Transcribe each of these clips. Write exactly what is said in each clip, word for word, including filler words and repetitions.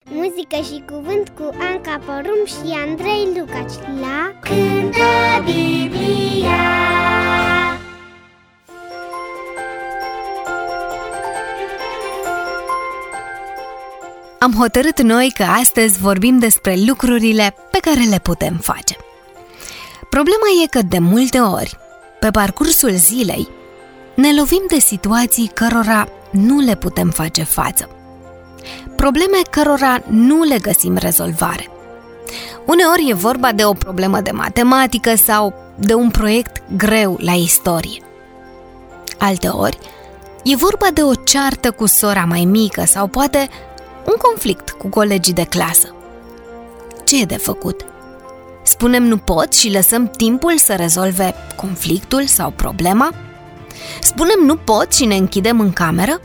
Muzică și cuvânt cu Anca Porum și Andrei Lucaci la Cântă Biblia. Am hotărât noi că astăzi vorbim despre lucrurile pe care le putem face. Problema e că de multe ori, pe parcursul zilei, ne lovim de situații cărora nu le putem face față. Probleme cărora nu le găsim rezolvare. Uneori e vorba de o problemă de matematică sau de un proiect greu la istorie. Alteori, e vorba de o ceartă cu sora mai mică sau poate un conflict cu colegii de clasă. Ce e de făcut? Spunem nu pot și lăsăm timpul să rezolve conflictul sau problema? Spunem nu pot și ne închidem în cameră?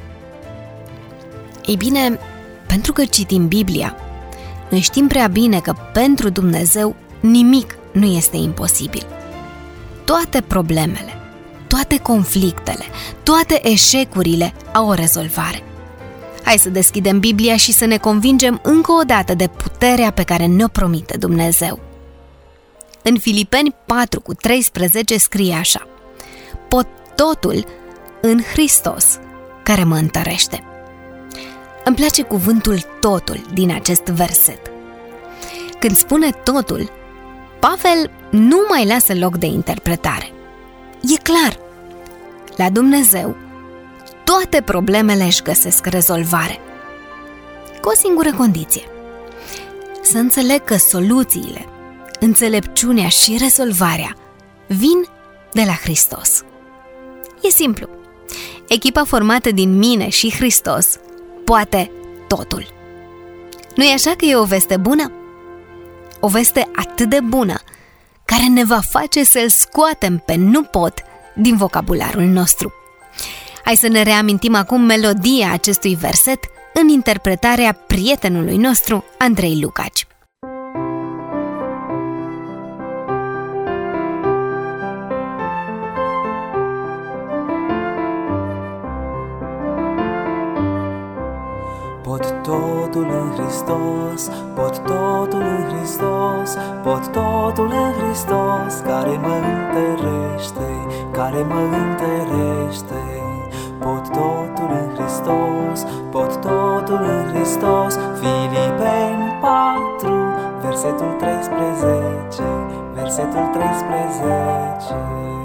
Ei bine, pentru că citim Biblia, noi știm prea bine că pentru Dumnezeu nimic nu este imposibil. Toate problemele, toate conflictele, toate eșecurile au o rezolvare. Hai să deschidem Biblia și să ne convingem încă o dată de puterea pe care ne-o promite Dumnezeu. În Filipeni patru cu treisprezece scrie așa: pot totul în Hristos care mă întărește. Îmi place cuvântul totul din acest verset. Când spune totul, Pavel nu mai lasă loc de interpretare. E clar, la Dumnezeu toate problemele își găsesc rezolvare. Cu o singură condiție: să înțeleg că soluțiile, înțelepciunea și rezolvarea vin de la Hristos. E simplu. Echipa formată din mine și Hristos poate totul. Nu-i așa că e o veste bună? O veste atât de bună, care ne va face să-l scoatem pe nu pot din vocabularul nostru. Hai să ne reamintim acum melodia acestui verset în interpretarea prietenului nostru, Andrei Lucaci. Pot totul în Hristos, pot totul în Hristos, pot totul în Hristos, care mă întărește, care mă întărește. Pot totul în Hristos, pot totul în Hristos. Filipeni patru, versetul treisprezece, versetul treisprezece.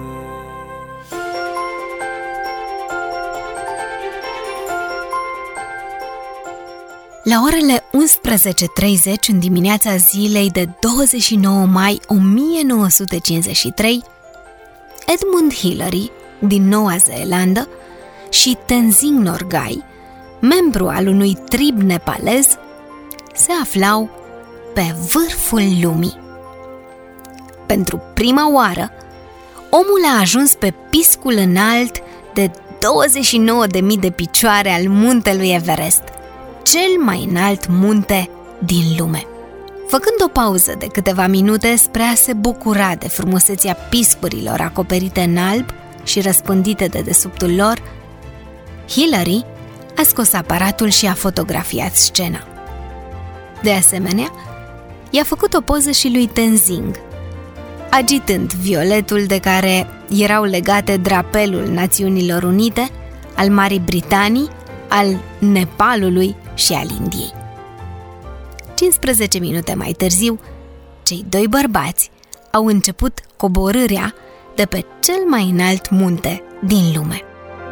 La orele unsprezece treizeci în dimineața zilei de douăzeci și nouă mai o mie nouă sute cincizeci și trei, Edmund Hillary din Noua Zeelandă și Tenzing Norgay, membru al unui trib nepalez, se aflau pe vârful lumii. Pentru prima oară, omul a ajuns pe piscul înalt de douăzeci și nouă de mii de picioare al muntelui Everest, cel mai înalt munte din lume. Făcând o pauză de câteva minute spre a se bucura de frumusețea piscurilor acoperite în alb și răspândite de dedesubtul lor, Hillary a scos aparatul și a fotografiat scena. De asemenea, i-a făcut o poză și lui Tenzing, agitând violetul de care erau legate drapelul Națiunilor Unite, al Marii Britanii, al Nepalului și al Indiei. cincisprezece minute mai târziu, cei doi bărbați au început coborârea de pe cel mai înalt munte din lume.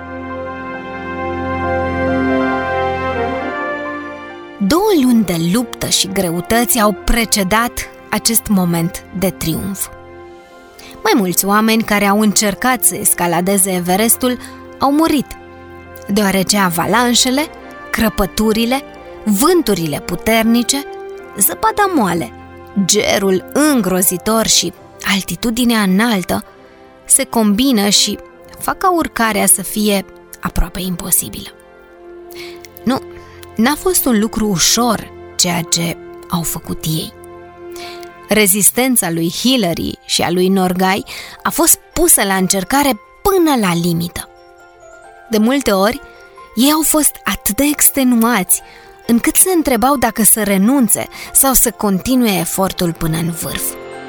Două luni de luptă și greutăți au precedat acest moment de triumf. Mai mulți oameni care au încercat să escaladeze Everestul au murit, deoarece avalanșele, crăpăturile, vânturile puternice, zăpada moale, gerul îngrozitor și altitudinea înaltă se combină și fac ca urcarea să fie aproape imposibilă. Nu, n-a fost un lucru ușor ceea ce au făcut ei. Rezistența lui Hillary și a lui Norgay a fost pusă la încercare până la limită. De multe ori, ei au fost atât de extenuați încât se întrebau dacă să renunțe sau să continue efortul până în vârf.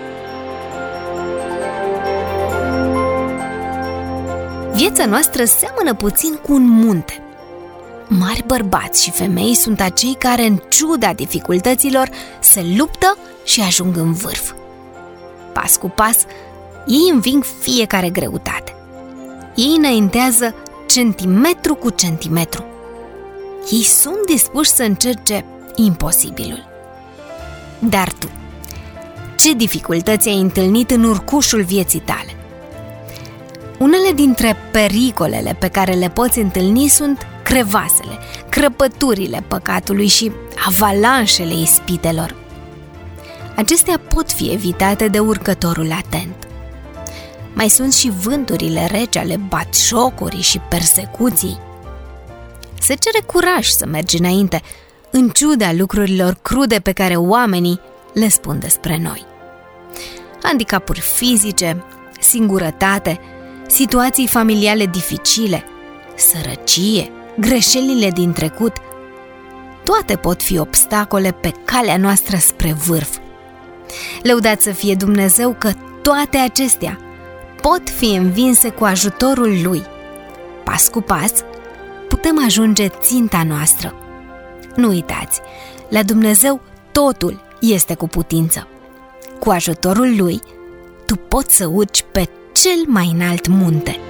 Viața noastră seamănă puțin cu un munte. Mari bărbați și femei sunt acei care, în ciuda dificultăților, se luptă și ajung în vârf. Pas cu pas, ei înving fiecare greutate. Ei înaintează centimetru cu centimetru. Ei sunt dispuși să încerce imposibilul. Dar tu, ce dificultăți ai întâlnit în urcușul vieții tale? Unele dintre pericolele pe care le poți întâlni sunt crevasele, crăpăturile păcatului și avalanșele ispitelor. Acestea pot fi evitate de urcătorul atent. Mai sunt și vânturile reci ale batjocorii și persecuției. Se cere curaj să mergi înainte, în ciuda lucrurilor crude pe care oamenii le spun despre noi. Handicapuri fizice, singurătate, situații familiale dificile, sărăcie, greșelile din trecut, toate pot fi obstacole pe calea noastră spre vârf. Lăudat să fie Dumnezeu că toate acestea pot fi învinse cu ajutorul Lui. Pas cu pas, putem ajunge ținta noastră. Nu uitați, la Dumnezeu totul este cu putință. Cu ajutorul Lui, tu poți să urci pe cel mai înalt munte.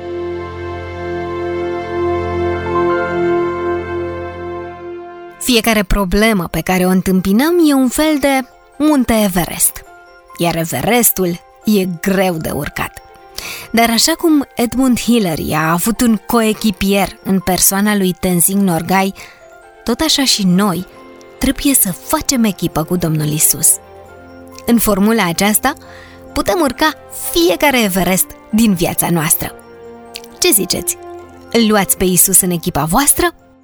Fiecare problemă pe care o întâmpinăm e un fel de munte Everest, iar Everestul e greu de urcat. Dar așa cum Edmund Hillary a avut un coechipier în persoana lui Tenzing Norgay, tot așa și noi trebuie să facem echipă cu Domnul Isus. În formula aceasta putem urca fiecare Everest din viața noastră. Ce ziceți? Îl luați pe Isus în echipa voastră?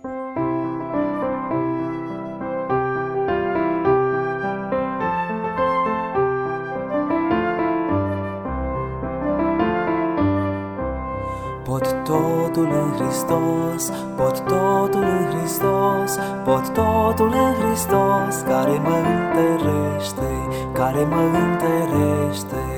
Pot totul în Hristos, pot totul în Hristos, pot totul în Hristos, care mă întărește, care mă întărește.